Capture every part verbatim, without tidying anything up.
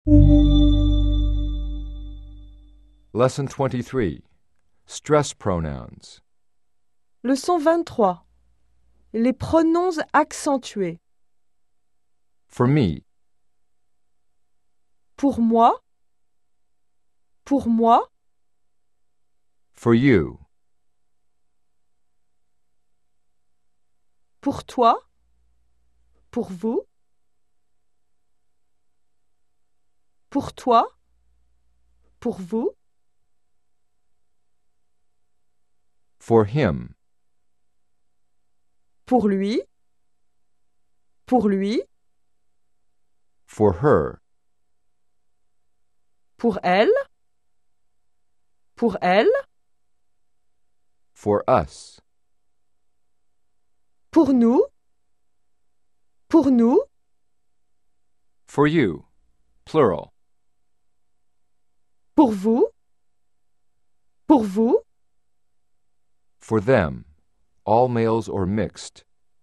Lesson twenty-three. Stress pronouns. Leçon vingt-trois. Les pronoms accentués. For me, Pour moi. Pour moi. for you, Pour toi. Pour vous. Pour toi. Pour vous. for him, Pour lui. Pour lui. for her, Pour elle. Pour elle. for us, Pour nous. Pour nous. for you, plural, Pour vous. Pour vous. for them, all males or mixed,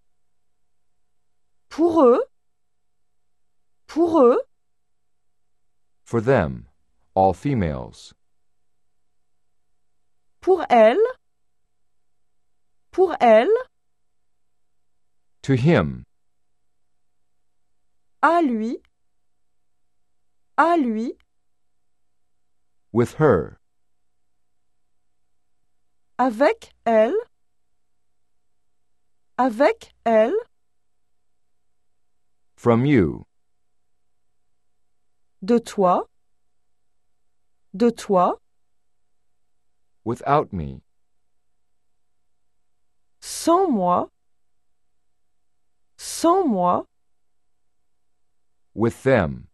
Pour eux. Pour eux. for them, all females, Pour elle. Pour elle. to him, À lui. À lui. with her, Avec elle. Avec elle. from you, De toi. De toi. without me, Sans moi. Sans moi. with them,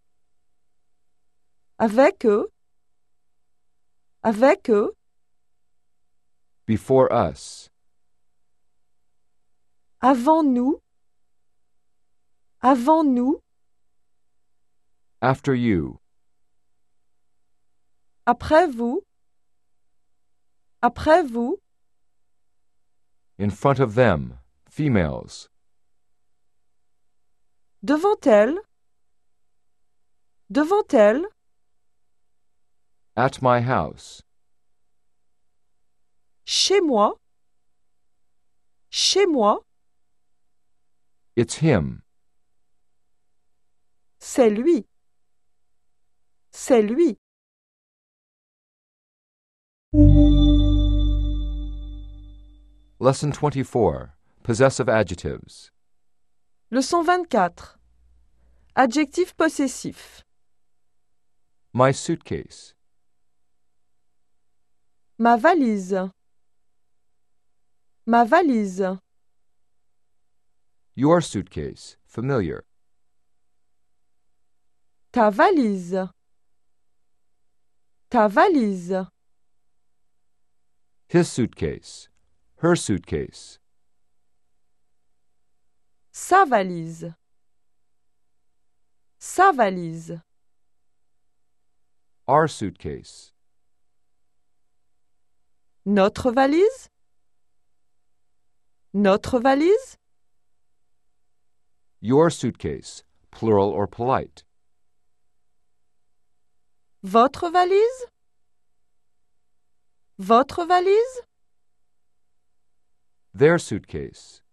Avec eux. Avec eux. before us, Avant nous. Avant nous. after you, Après vous. Après vous. in front of them, females, Devant elle. Devant elle. at my house, Chez moi. Chez moi. it's him, C'est lui. C'est lui. Lesson twenty-four. Possessive adjectives. Leçon vingt-quatre. Adjectif possessif. My suitcase, Ma valise. Ma valise. your suitcase, familiar, Ta valise. Ta valise. his suitcase, her suitcase, Sa valise. Sa valise. our suitcase, Notre valise. Notre valise. your suitcase, plural or polite, Votre valise. Votre valise. their suitcase,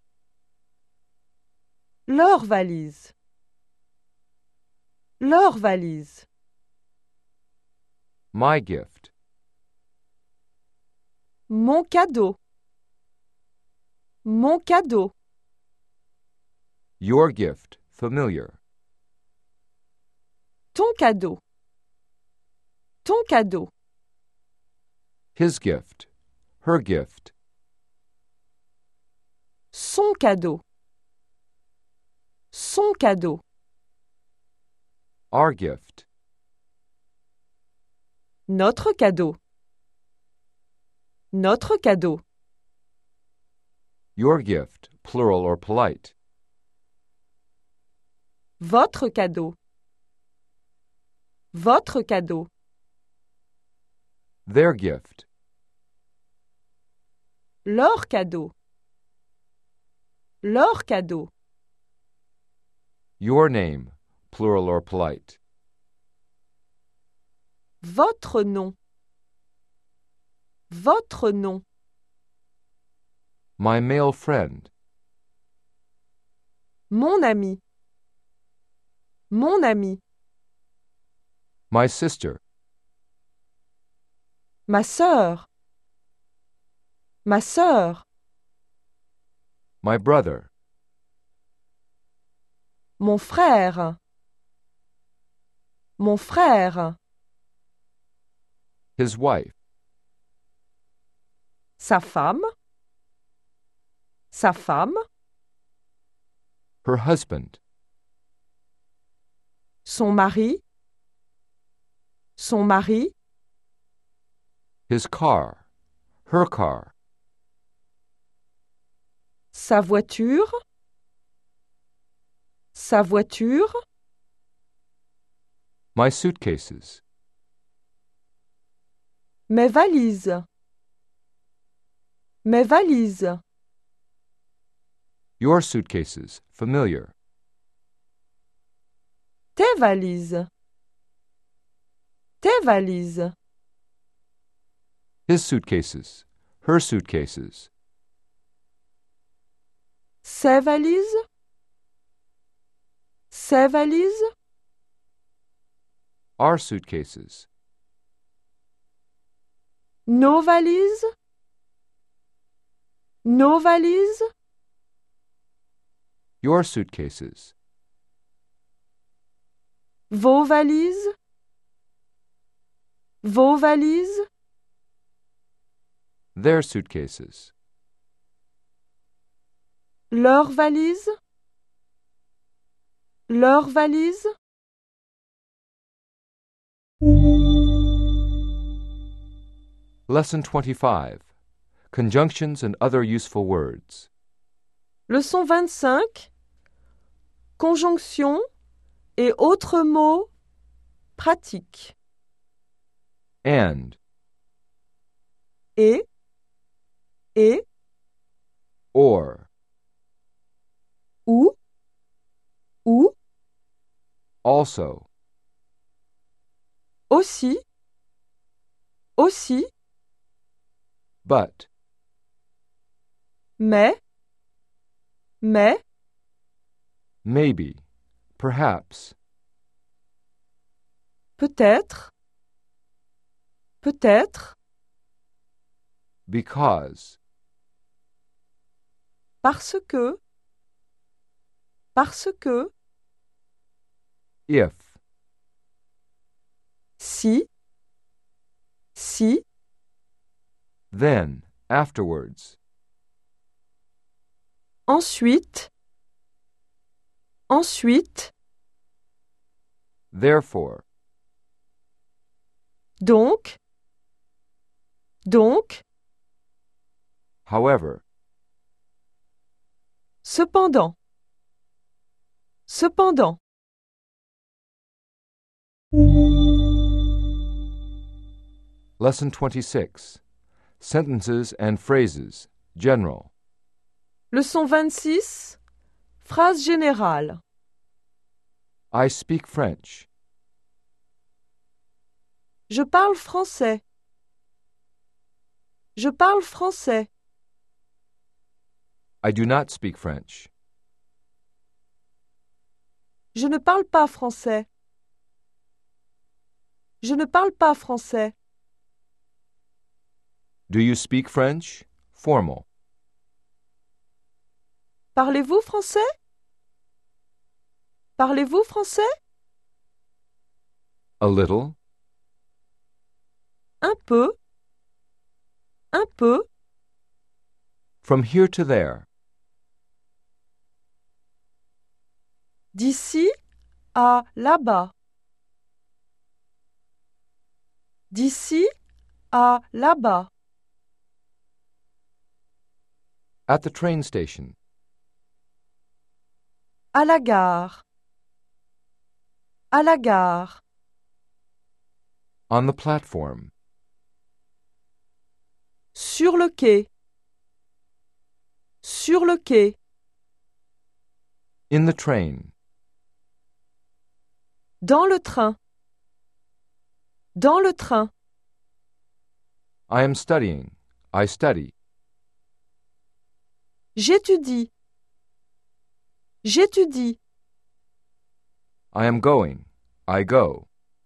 Leur valise. Leur valise. my gift, Mon cadeau. Mon cadeau. your gift, familiar, Ton cadeau. Ton cadeau. his gift, her gift, Son cadeau. Son cadeau. our gift, Notre cadeau. Notre cadeau. your gift, plural or polite, Votre cadeau. Votre cadeau. their gift, Leur cadeau. Leur cadeau. your name, plural or polite. Votre nom. Votre nom. My male friend. Mon ami. Mon ami. My sister. Ma sœur. Ma sœur. My brother. Mon frère. Mon frère. His wife. Sa femme. Sa femme. Her husband. Son mari. Son mari. His car. Her car. Sa voiture. Sa voiture. My suitcases. Mes valises. Mes valises. Your suitcases. Familiar. Tes valises. Tes valises. His suitcases. Her suitcases. Ses valises. Ses valises. Our suitcases. Nos valises. Nos valises. Your suitcases. Vos valises. Vos valises. Their suitcases. Leurs valises. Leurs valises. Lesson twenty-five. Conjunctions and other useful words. Leçon vingt-cinq. Conjonction et autres mots pratiques. And. Et. Et. Or. Ou. Ou. Also. Aussi. Aussi. But. Mais. Mais. Maybe. Perhaps. Peut-être. Peut-être. Because. Parce que. Parce que. If. Si. Si. Then. Afterwards. Ensuite. Ensuite. Therefore. Donc. Donc. However. Cependant. Cependant. Lesson twenty-six. Sentences and phrases. General. Leçon vingt-six. Phrase générale. I speak French. Je parle français. Je parle français. I do not speak French. Je ne parle pas français. Je ne parle pas français. Do you speak French? Formal. Parlez-vous français? Parlez-vous français? A little. Un peu. Un peu. From here to there. D'ici à là-bas. D'ici à là-bas. At the train station. À la gare. À la gare. On the platform. Sur le quai. Sur le quai. In the train. Dans le train. Dans le train. I am studying. I study. J'étudie. J'étudie. I am going. I go.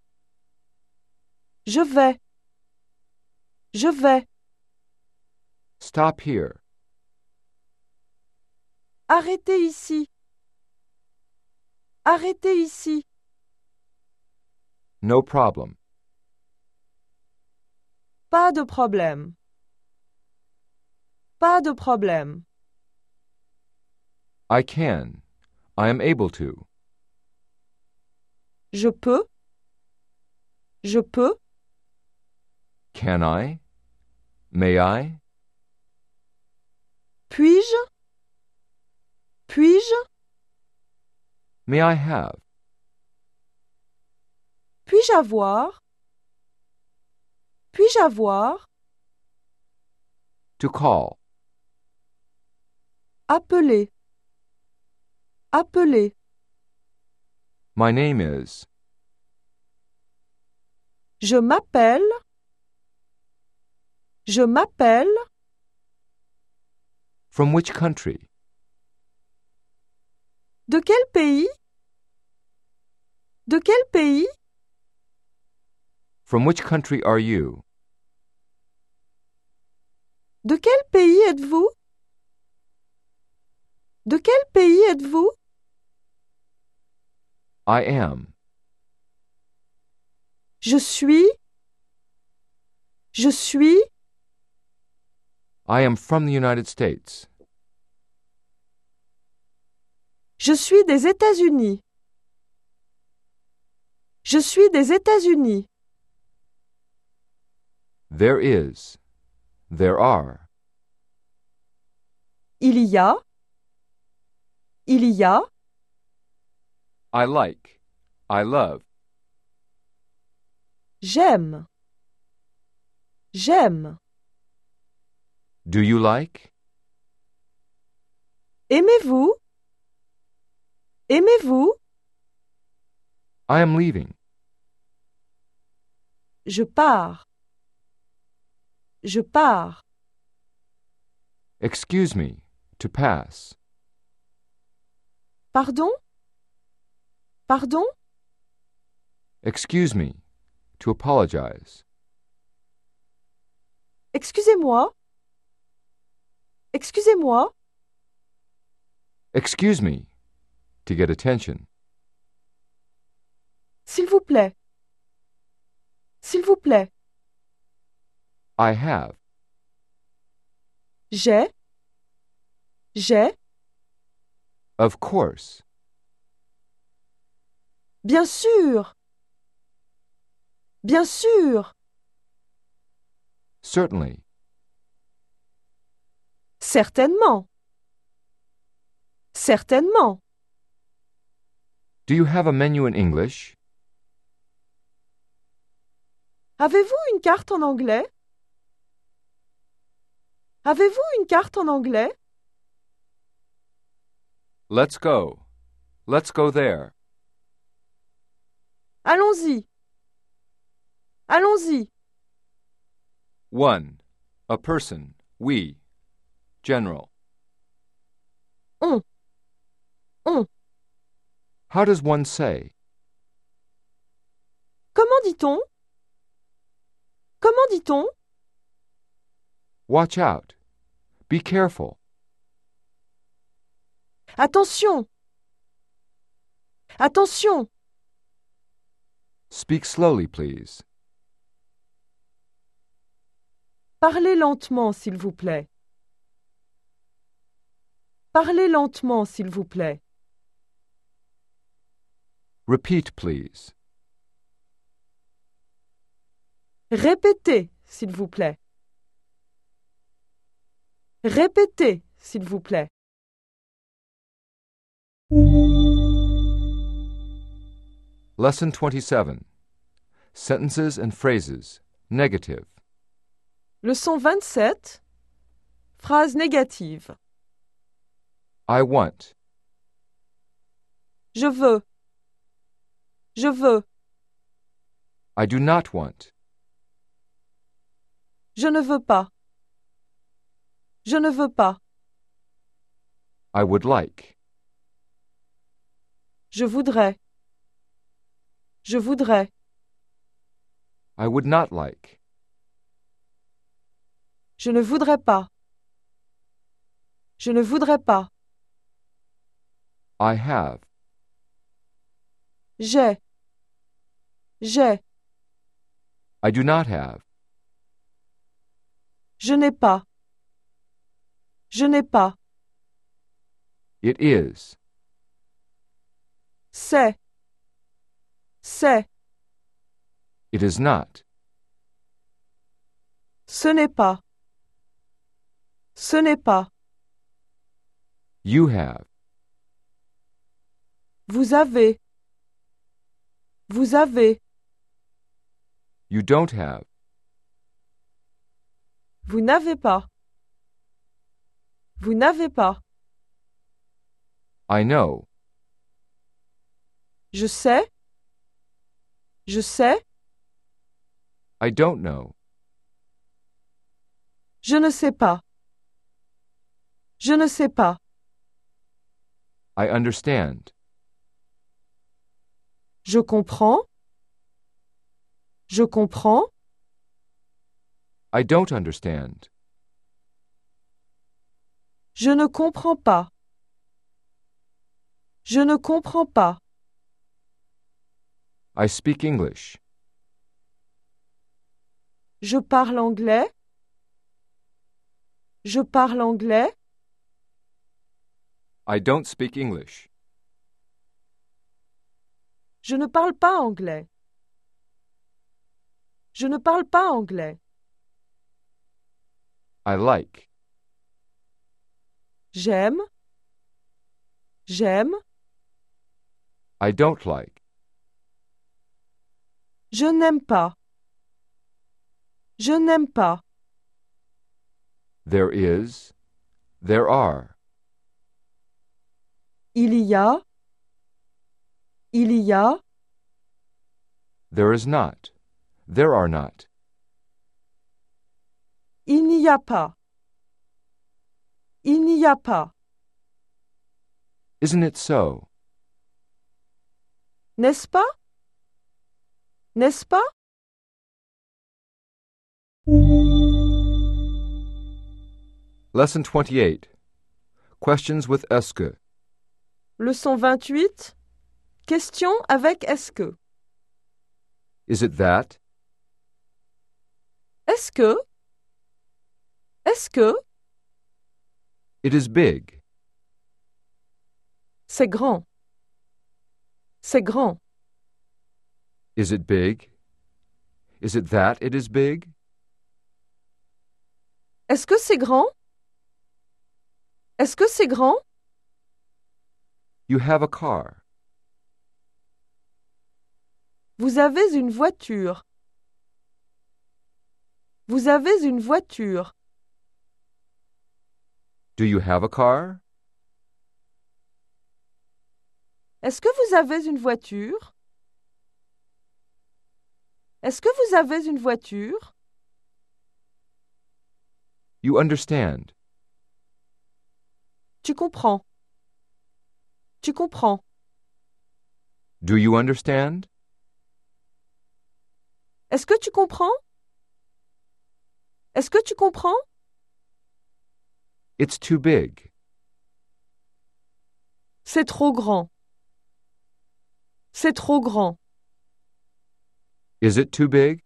Je vais. Je vais. Stop here. Arrêtez ici. Arrêtez ici. No problem. Pas de problème. Pas de problème. I can. I am able to. Je peux. Je peux. Can I? May I? Puis-je? Puis-je? May I have? Puis-je avoir? Puis-je avoir? To call. Appeler. Appeler. My name is. Je m'appelle. Je m'appelle. From which country? De quel pays? De quel pays? From which country are you? De quel pays êtes-vous? De quel pays êtes-vous? I am. Je suis. Je suis. I am from the United States. Je suis des États-Unis. Je suis des États-Unis. There is. There are. Il y a. Il y a. I like. I love. J'aime. J'aime. Do you like? Aimez-vous? Aimez-vous? I am leaving. Je pars. Je pars. Excuse me. To pass. Pardon? Pardon? Excuse me. To apologize. Excusez-moi. Excusez-moi. Excuse me. To get attention. S'il vous plaît. S'il vous plaît. I have. J'ai. J'ai. Of course. Bien sûr. Bien sûr. Certainly. Certainement. Certainement. Do you have a menu in English? Avez-vous une carte en anglais? Avez-vous une carte en anglais? Let's go. Let's go there. Allons-y. Allons-y. One. A person. We. General. On. On. How does one say? Comment dit-on? Comment dit-on? Watch out. Be careful. Attention. Attention. Speak slowly, please. Parlez lentement, s'il vous plaît. Parlez lentement, s'il vous plaît. Repeat, please. Répétez, s'il vous plaît. Répétez, s'il vous plaît. Lesson twenty-seven. Sentences and phrases. Negative. Leçon vingt-sept. Phrase négative. I want. Je veux. Je veux. I do not want. Je ne veux pas. Je ne veux pas. I would like. Je voudrais. Je voudrais. I would not like. Je ne voudrais pas. Je ne voudrais pas. I have. J'ai. J'ai. I do not have. Je n'ai pas. Je n'ai pas. It is. C'est. C'est. It is not. Ce n'est pas. Ce n'est pas. You have. Vous avez. Vous avez. You don't have. Vous n'avez pas. Vous n'avez pas. I know. Je sais. Je sais. I don't know. Je ne sais pas. Je ne sais pas. I understand. Je comprends. Je comprends. I don't understand. Je ne comprends pas. Je ne comprends pas. I speak English. Je parle anglais. Je parle anglais. I don't speak English. Je ne parle pas anglais. Je ne parle pas anglais. I like. J'aime. J'aime. I don't like. Je n'aime pas. Je n'aime pas. There is. There are. Il y a. Il y a. There is not. There are not. Il n'y a pas. Il n'y a pas. Isn't it so? N'est-ce pas? N'est-ce pas? Lesson twenty-eight. Questions with est-ce que. Leçon vingt-huit. Question avec est-ce que. Is it that? Est-ce que? Est-ce que? It is big. C'est grand. C'est grand. Is it big? Is it that it is big? Est-ce que c'est grand? Est-ce que c'est grand? You have a car. Vous avez une voiture. Vous avez une voiture. Do you have a car? Est-ce que vous avez une voiture? Est-ce que vous avez une voiture? You understand. Tu comprends. Tu comprends. Do you understand? Est-ce que tu comprends? Est-ce que tu comprends? It's too big. C'est trop grand. C'est trop grand. Is it too big?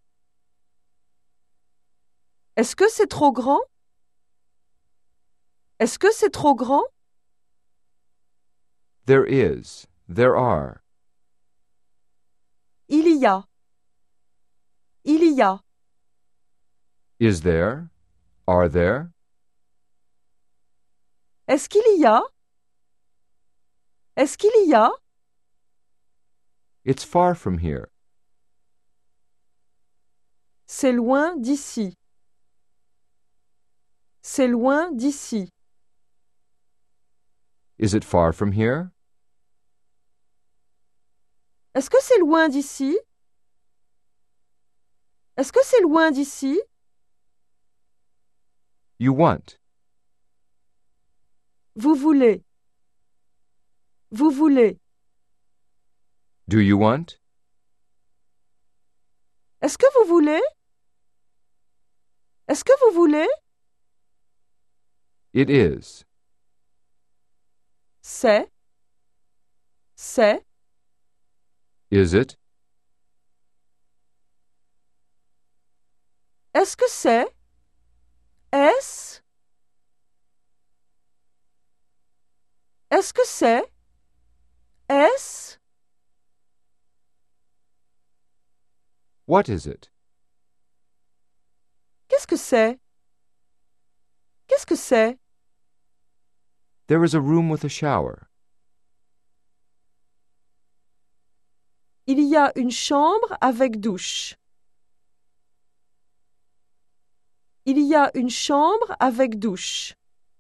Est-ce que c'est trop grand? Est-ce que c'est trop grand? There is. There are. Il y a. Il y a. Is there? Are there? Est-ce qu'il y a? Est-ce qu'il y a? It's far from here. C'est loin d'ici. C'est loin d'ici. Is it far from here? Est-ce que c'est loin d'ici? Est-ce que c'est loin d'ici? You want. Vous voulez. Vous voulez. Do you want? Est-ce que vous voulez? Est-ce que vous voulez? It is. C'est. C'est. Is it? Est-ce que c'est? Est-ce? Est-ce que c'est? Est-ce? What is it? Qu'est-ce que c'est? Qu'est-ce que c'est? There is a room with a shower. Il y a une chambre avec douche. Il y a une chambre avec douche.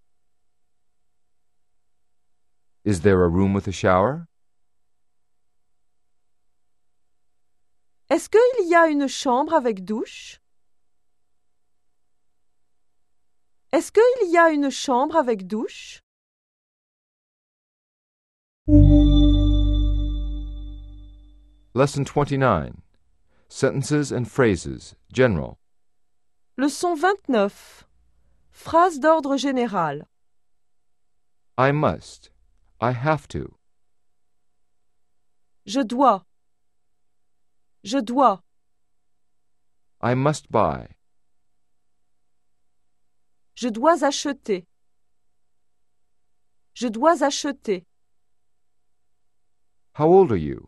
Is there a room with a shower? Est-ce qu'il y a une chambre avec douche? Est-ce qu'il y a une chambre avec douche? Lesson twenty-nine. Sentences and phrases. General. Leçon vingt-neuf. Phrase d'ordre général. I must. I have to. Je dois. Je dois. I must buy. Je dois acheter. Je dois acheter. How old are you?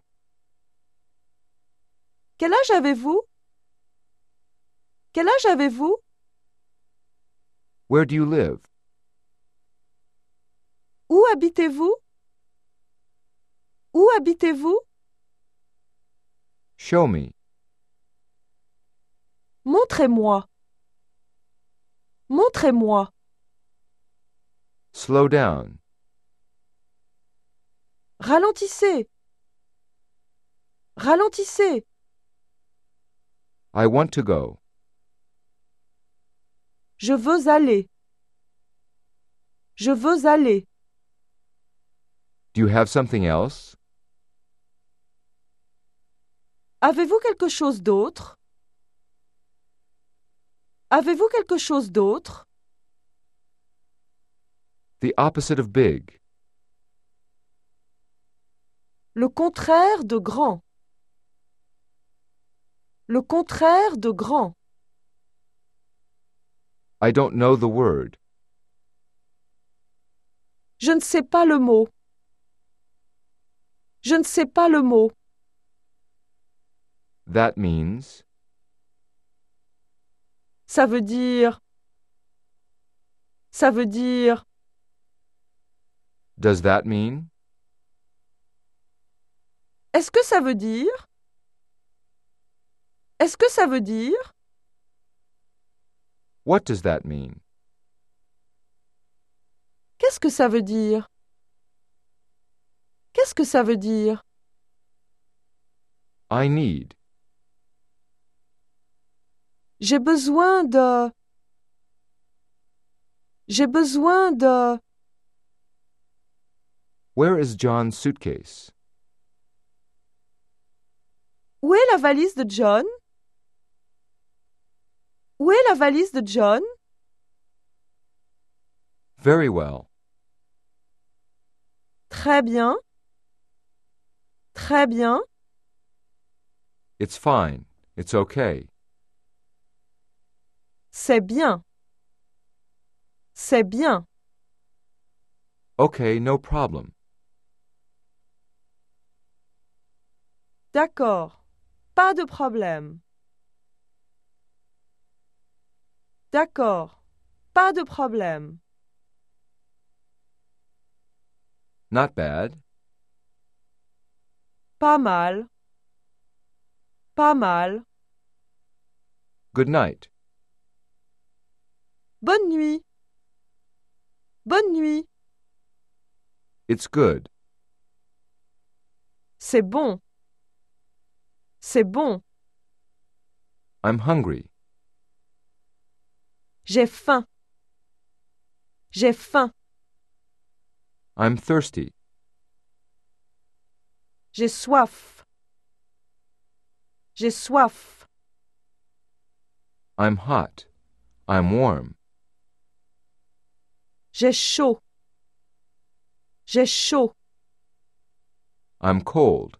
Quel âge avez-vous? Quel âge avez-vous? Where do you live? Où habitez-vous? Où habitez-vous? Show me. Montrez-moi. Montrez-moi. Slow down. Ralentissez. Ralentissez. I want to go. Je veux aller. Je veux aller. Do you have something else? Avez-vous quelque chose d'autre? Avez-vous quelque chose d'autre? The opposite of big. Le contraire de grand. Le contraire de grand. I don't know the word. Je ne sais pas le mot. Je ne sais pas le mot. That means. Ça veut dire. Ça veut dire. Does that mean? Est-ce que ça veut dire? Est-ce que ça veut dire? What does that mean? Qu'est-ce que ça veut dire? Qu'est-ce que ça veut dire? I need. J'ai besoin de... J'ai besoin de... Where is John's suitcase? Où est la valise de John? Où est la valise de John? Very well. Très bien. Très bien. It's fine. It's okay. C'est bien. C'est bien. Okay, no problem. D'accord. Pas de problème. D'accord. Pas de problème. Not bad. Pas mal. Pas mal. Good night. Bonne nuit. Bonne nuit. It's good. C'est bon. C'est bon. I'm hungry. J'ai faim. J'ai faim. I'm thirsty. J'ai soif. J'ai soif. I'm hot. I'm warm. J'ai chaud. J'ai chaud. I'm cold.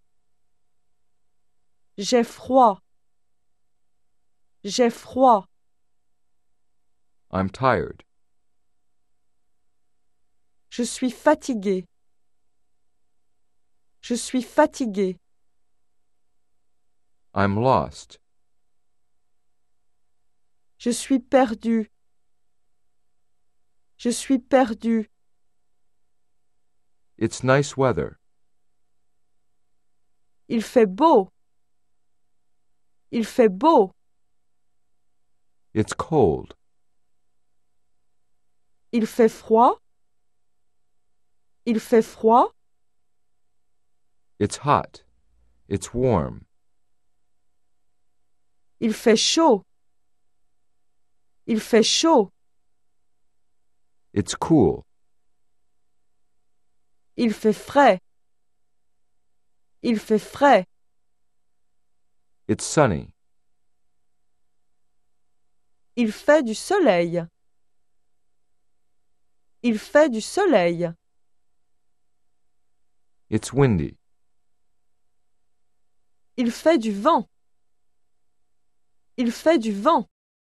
J'ai froid. J'ai froid. I'm tired. Je suis fatigué. Je suis fatigué. I'm lost. Je suis perdu. Je suis perdu. It's nice weather. Il fait beau. Il fait beau. It's cold. Il fait froid. Il fait froid. It's hot. It's warm. Il fait chaud. Il fait chaud. It's cool. Il fait frais. Il fait frais. It's sunny. Il fait du soleil. Il fait du soleil. It's windy. Il fait du vent. Il fait du vent.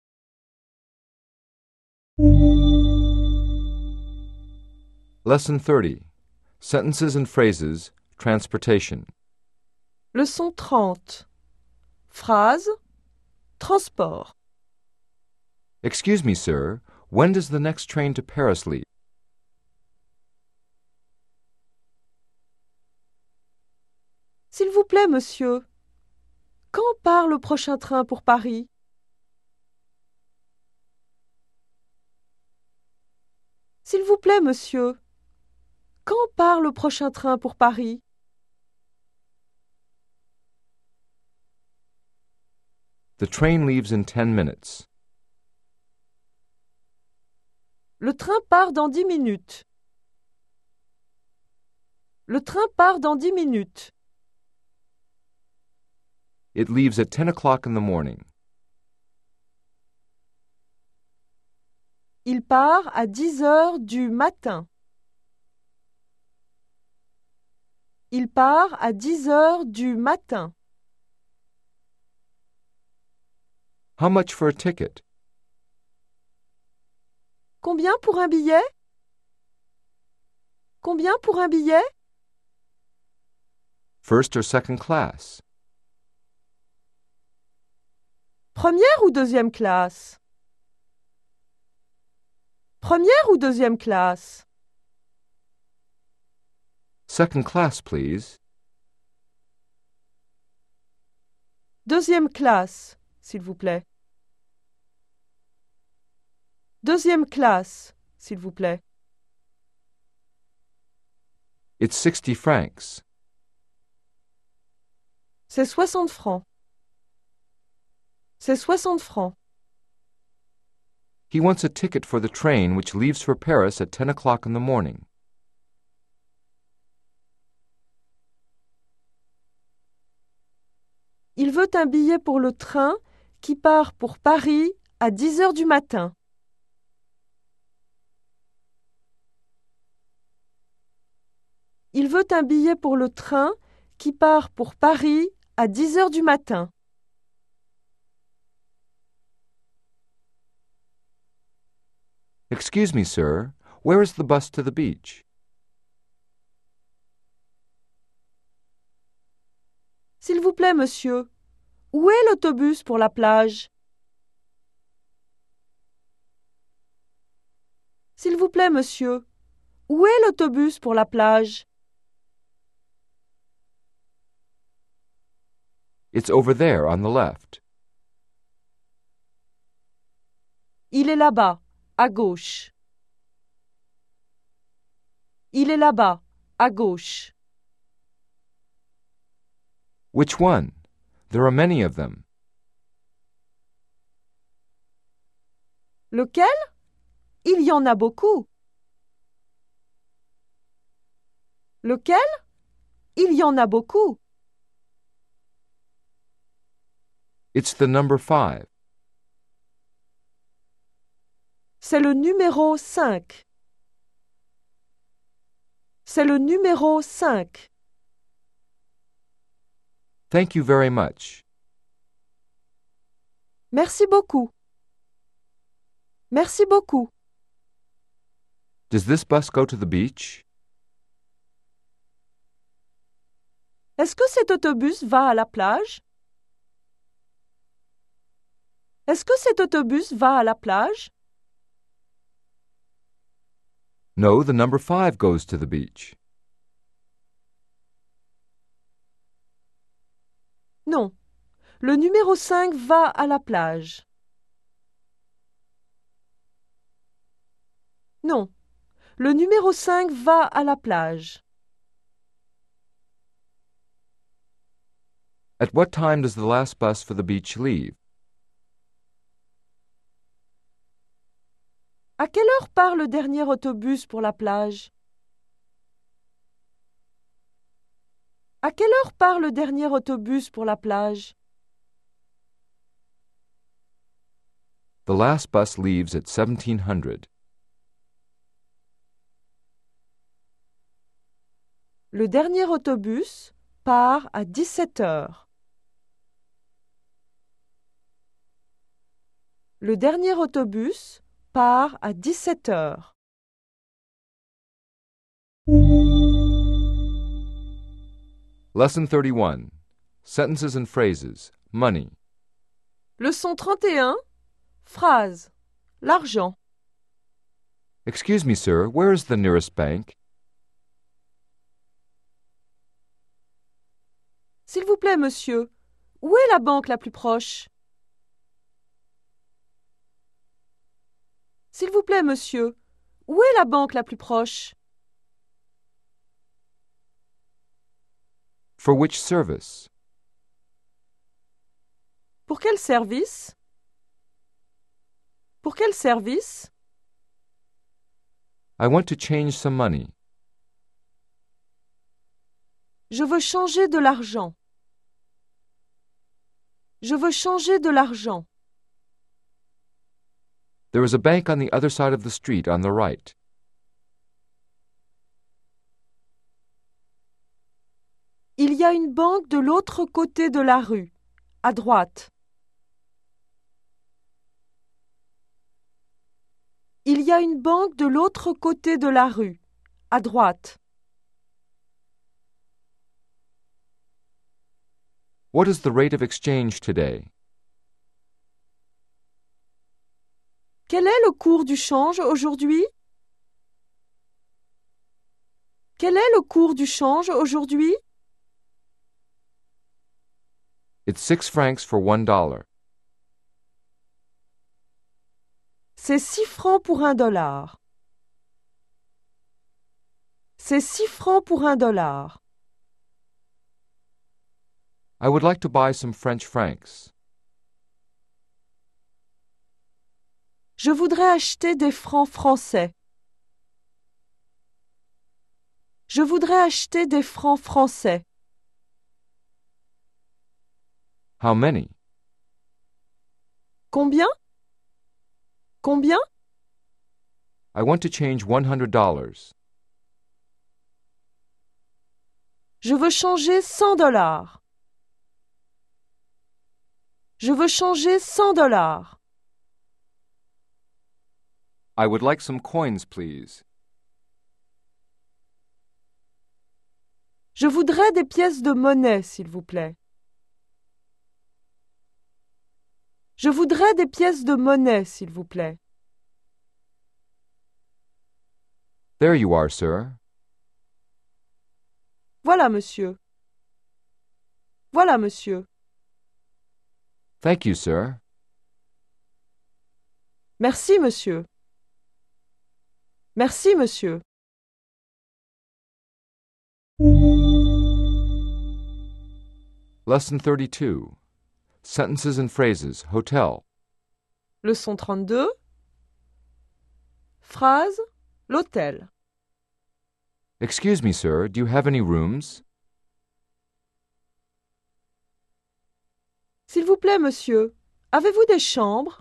Lesson thirty. Sentences and phrases. Transportation. Leçon trente. Phrase. Transport. Excuse me, sir. When does the next train to Paris leave? S'il vous plaît, monsieur. Quand part le prochain train pour Paris? S'il vous plaît, monsieur. Quand part le prochain train pour Paris? The train leaves in ten minutes. Le train part dans dix minutes. Le train part dans dix minutes. It leaves at ten o'clock in the morning. Il part à dix heures du matin. Il part à dix heures du matin. How much for a ticket? Combien pour un billet? Combien pour un billet? First or second class? Première ou deuxième classe? Première ou deuxième classe? Second class, please. Deuxième classe, s'il vous plaît. Deuxième classe, s'il vous plaît. It's sixty francs. C'est soixante francs. C'est soixante francs. He wants a ticket for the train which leaves for Paris at ten o'clock in the morning. Il veut un billet pour le train qui part pour Paris à dix heures du matin. Il veut un billet pour le train qui part pour Paris à dix heures du matin. Excuse me, sir. Where is the bus to the beach? S'il vous plaît, monsieur, où est l'autobus pour la plage? S'il vous plaît, monsieur, où est l'autobus pour la plage? It's over there on the left. Il est là-bas, à gauche. Il est là-bas, à gauche. Which one? There are many of them. Lequel? Il y en a beaucoup. Lequel? Il y en a beaucoup. It's the number five. C'est le numéro cinq. C'est le numéro cinq. Thank you very much. Merci beaucoup. Merci beaucoup. Does this bus go to the beach? Est-ce que cet autobus va à la plage? Est-ce que cet autobus va à la plage? No, the number five goes to the beach. Non. Le numéro cinq va à la plage. Non. Le numéro cinq va à la plage. At what time does the last bus for the beach leave? À quelle heure part le dernier autobus pour la plage? À quelle heure part le dernier autobus pour la plage? The last bus leaves at seventeen hundred. Le dernier autobus part à dix-sept heures. Le dernier autobus part à dix-sept heures. Lesson thirty-one. Sentences and phrases. Money. Leçon trente et un. Phrase. L'argent. Excuse me, sir, where is the nearest bank? S'il vous plaît, monsieur, où est la banque la plus proche? S'il vous plaît, monsieur, où est la banque la plus proche? For which service? Pour quel service? Pour quel service? I want to change some money. Je veux changer de l'argent. Je veux changer de l'argent. There is a bank on the other side of the street on the right. Il y a une banque de l'autre côté de la rue, à droite. Il y a une banque de l'autre côté de la rue, à droite. What is the rate of exchange today? Quel est le cours du change aujourd'hui? Quel est le cours du change aujourd'hui? It's six francs for one dollar. C'est six francs pour un dollar. C'est six francs pour un dollar. I would like to buy some French francs. Je voudrais acheter des francs français. Je voudrais acheter des francs français. How many? Combien? Combien? I want to change one hundred dollars. Je veux changer cent dollars. Je veux changer cent dollars. I would like some coins, please. Je voudrais des pièces de monnaie, s'il vous plaît. Je voudrais des pièces de monnaie, s'il vous plaît. There you are, sir. Voilà, monsieur. Voilà, monsieur. Thank you, sir. Merci, monsieur. Merci, monsieur. Lesson thirty-two. Sentences and phrases. Hotel. Leçon trente-deux. Phrase, l'hôtel. Excuse me, sir, do you have any rooms? S'il vous plaît, monsieur, avez-vous des chambres?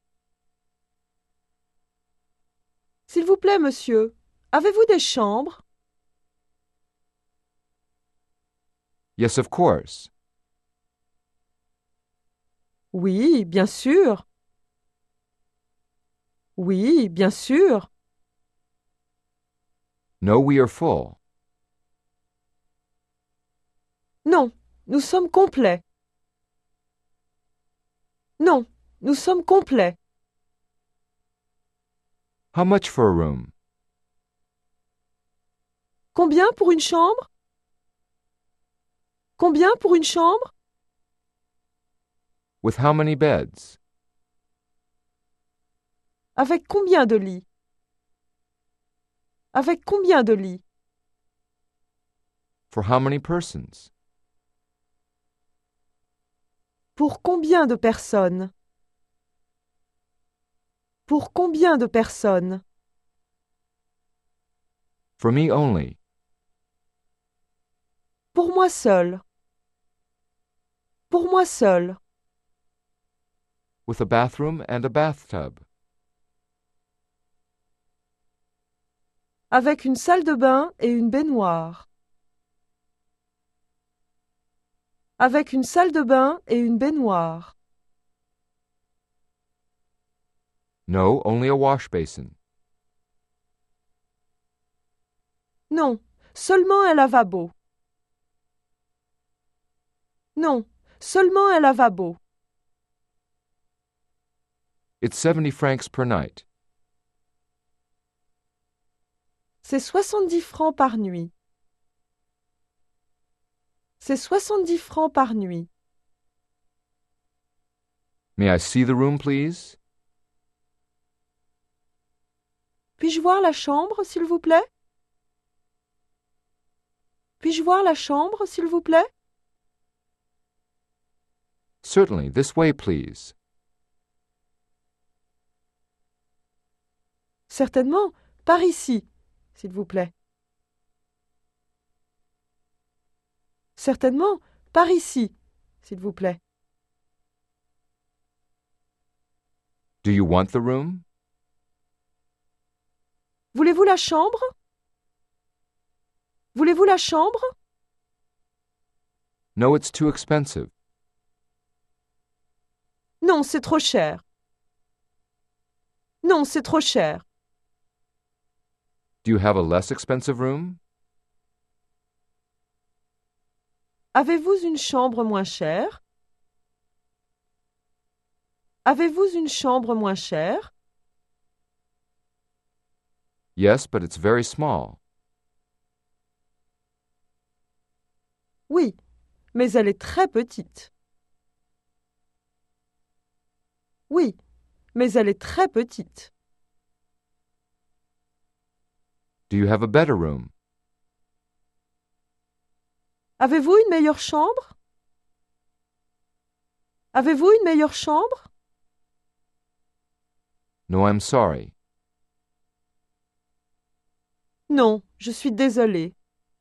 S'il vous plaît, monsieur, avez-vous des chambres? Yes, of course. Oui, bien sûr. Oui, bien sûr. No, we are full. Non, nous sommes complets. Non, nous sommes complets. How much for a room? Combien pour une chambre? Combien pour une chambre? With how many beds? Avec combien de lits? Avec combien de lits? For how many persons? Pour combien de personnes? Pour combien de personnes? For me only. Pour moi seul. Pour moi seul. With a bathroom and a bathtub. Avec une salle de bain et une baignoire. Avec une salle de bain et une baignoire. No, only a wash basin. Non, seulement un lavabo. Non, seulement un lavabo. It's seventy francs per night. C'est soixante-dix francs par nuit. C'est soixante-dix francs par nuit. May I see the room, please? Puis-je voir la chambre, s'il vous plaît? Puis-je voir la chambre, s'il vous plaît? Certainly, this way, please. Certainement, par ici, s'il vous plaît. Certainement, par ici, s'il vous plaît. Do you want the room? Voulez-vous la chambre? Voulez-vous la chambre? No, it's too expensive. Non, c'est trop cher. Non, c'est trop cher. Do you have a less expensive room? Avez-vous une chambre moins chère? Avez-vous une chambre moins chère? Yes, but it's very small. Oui, mais elle est très petite. Oui, mais elle est très petite. Do you have a better room? Avez-vous une meilleure chambre? Avez-vous une meilleure chambre? No, I'm sorry. Non, je suis désolée.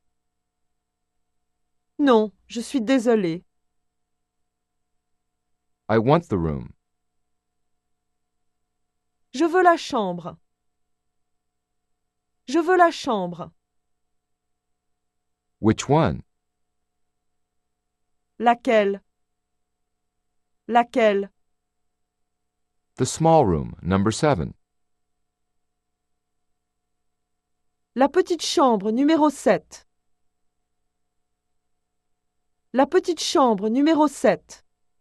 Non, je suis désolée. I want the room. Je veux la chambre. Je veux la chambre. Which one? Laquelle? Laquelle? The small room, number seven. La petite chambre numéro sept. La petite chambre numéro sept.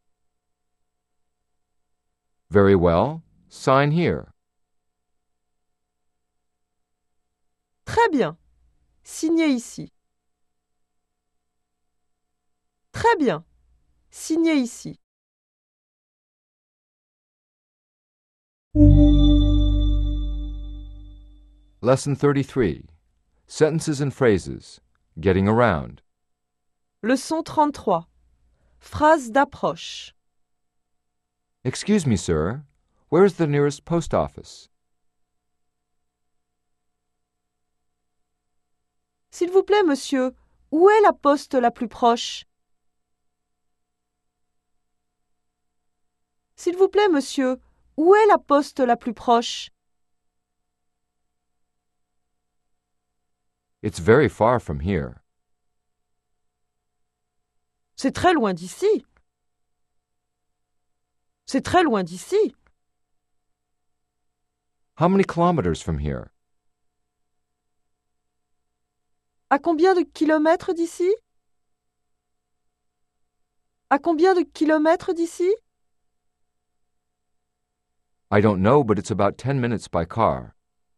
Very well. Sign here. Très bien. Signez ici. Très bien. Signez ici. Lesson thirty-three. Sentences and phrases. Getting around. Leçon trente-trois. Phrase d'approche. Excuse me, sir. Where is the nearest post office? S'il vous plaît, monsieur, où est la poste la plus proche? S'il vous plaît, monsieur, où est la poste la plus proche? It's very far from here. C'est très loin d'ici. C'est très loin d'ici. How many kilometers from here? À combien de kilomètres d'ici? À combien de kilomètres d'ici? I don't know, but it's about ten minutes by car.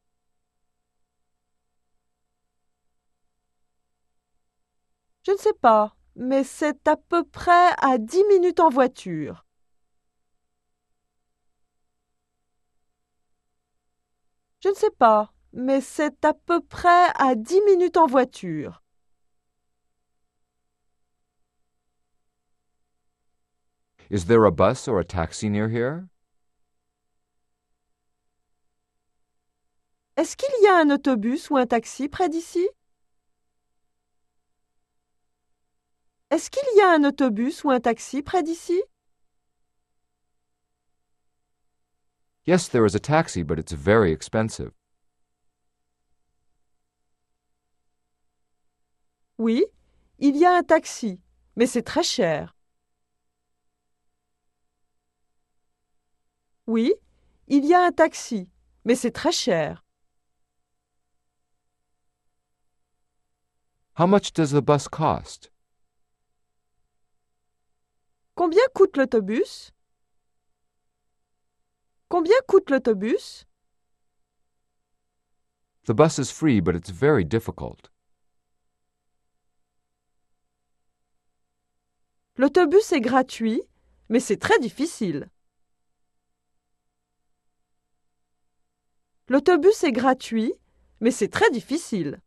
Je ne sais pas, mais c'est à peu près à dix minutes en voiture. Je ne sais pas, mais c'est à peu près à dix minutes en voiture. Is there a bus or a taxi near here? Est-ce qu'il y a un autobus ou un taxi près d'ici? Est-ce qu'il y a un autobus ou un taxi près d'ici? Yes, there is a taxi, but it's very expensive. Oui, il y a un taxi, mais c'est très cher. Oui, il y a un taxi, mais c'est très cher. How much does the bus cost? Combien coûte l'autobus? Combien coûte l'autobus? The bus is free, but it's very difficult. L'autobus est gratuit, mais c'est très difficile. L'autobus est gratuit, mais c'est très difficile.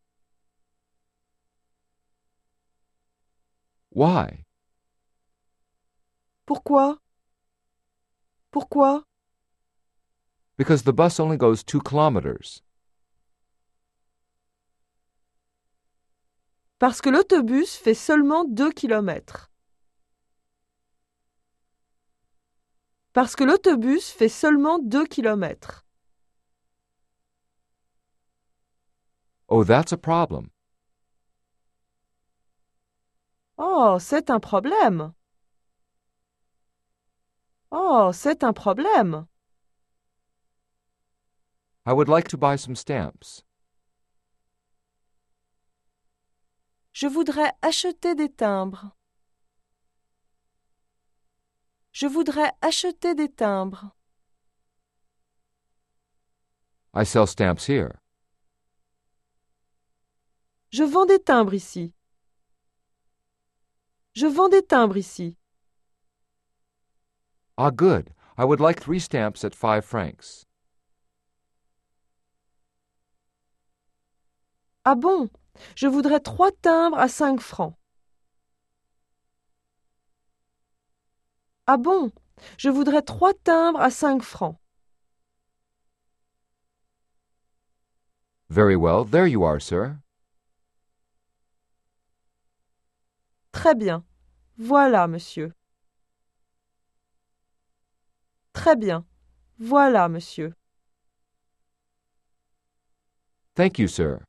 Why? Pourquoi? Pourquoi? Because the bus only goes two kilometers. Parce que l'autobus fait seulement deux kilomètres. Parce que l'autobus fait seulement deux kilomètres. Oh, that's a problem. Oh, c'est un problème. Oh, c'est un problème. I would like to buy some stamps. Je voudrais acheter des timbres. Je voudrais acheter des timbres. I sell stamps here. Je vends des timbres ici. Je vends des timbres ici. Ah, good. I would like three stamps at five francs. Ah bon? Je voudrais trois timbres à cinq francs. Ah bon? Je voudrais trois timbres à cinq francs. Very well. There you are, sir. Très bien. Voilà, monsieur. Très bien. Voilà, monsieur. Thank you, sir.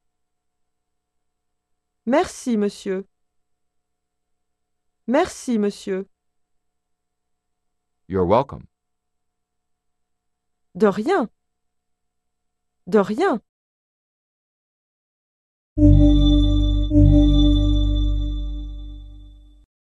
Merci, monsieur. Merci, monsieur. You're welcome. De rien. De rien.